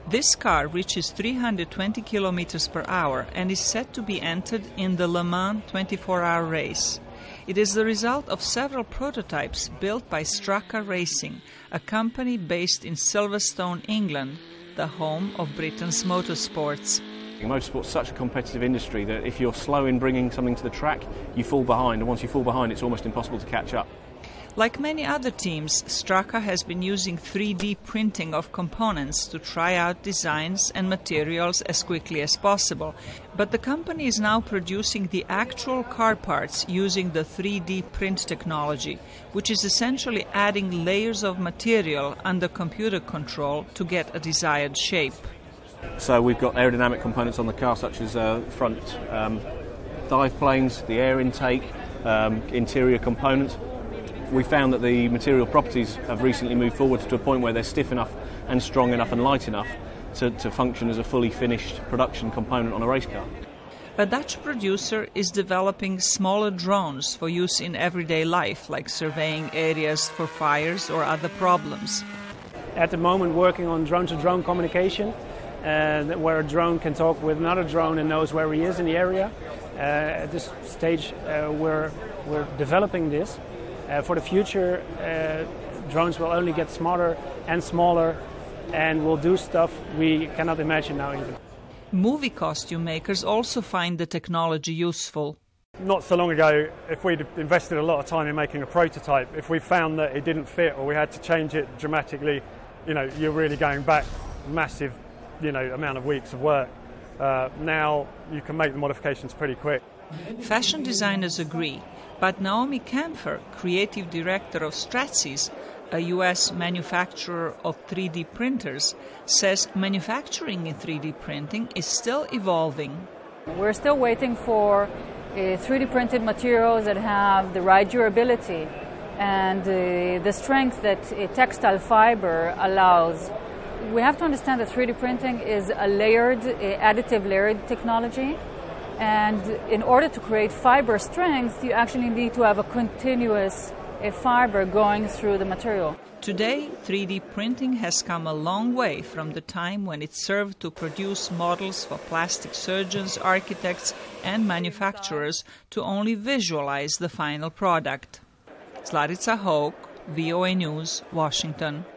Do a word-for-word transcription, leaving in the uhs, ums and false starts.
This car reaches three hundred twenty kilometers per hour and is set to be entered in the Le Mans twenty-four hour race. It is the result of several prototypes built by Straka Racing, a company based in Silverstone, England, the home of Britain's motorsports. Motorsport's such a competitive industry that if you're slow in bringing something to the track, you fall behind, and once you fall behind, it's almost impossible to catch up. Like many other teams, Straka has been using three D printing of components to try out designs and materials as quickly as possible. But the company is now producing the actual car parts using the three D print technology, which is essentially adding layers of material under computer control to get a desired shape. So we've got aerodynamic components on the car, such as uh, front um, dive planes, the air intake, um, interior components. We found that the material properties have recently moved forward to a point where they're stiff enough and strong enough and light enough to, to function as a fully finished production component on a race car. A Dutch producer is developing smaller drones for use in everyday life, like surveying areas for fires or other problems. At the moment, working on drone-to-drone communication, uh, where a drone can talk with another drone and knows where he is in the area. Uh, at this stage, uh, we're, we're developing this. Uh, for the future, uh, drones will only get smarter and smaller and will do stuff we cannot imagine now even. Movie costume makers also find the technology useful. Not so long ago, if we'd invested a lot of time in making a prototype, if we found that it didn't fit or we had to change it dramatically, you know, you're really going back massive, you know, amount of weeks of work. Uh, now you can make the modifications pretty quick. Fashion designers agree, but Naomi Kampfer, creative director of Stratsys, a U S manufacturer of three D printers, says manufacturing in three D printing is still evolving. We're still waiting for uh, three D printed materials that have the right durability and uh, the strength that a textile fiber allows. We have to understand that three D printing is a layered, uh, additive layered technology. And in order to create fiber strength, you actually need to have a continuous a fiber going through the material. Today, three D printing has come a long way from the time when it served to produce models for plastic surgeons, architects, and manufacturers to only visualize the final product. Slavica Hauk, V O A News, Washington.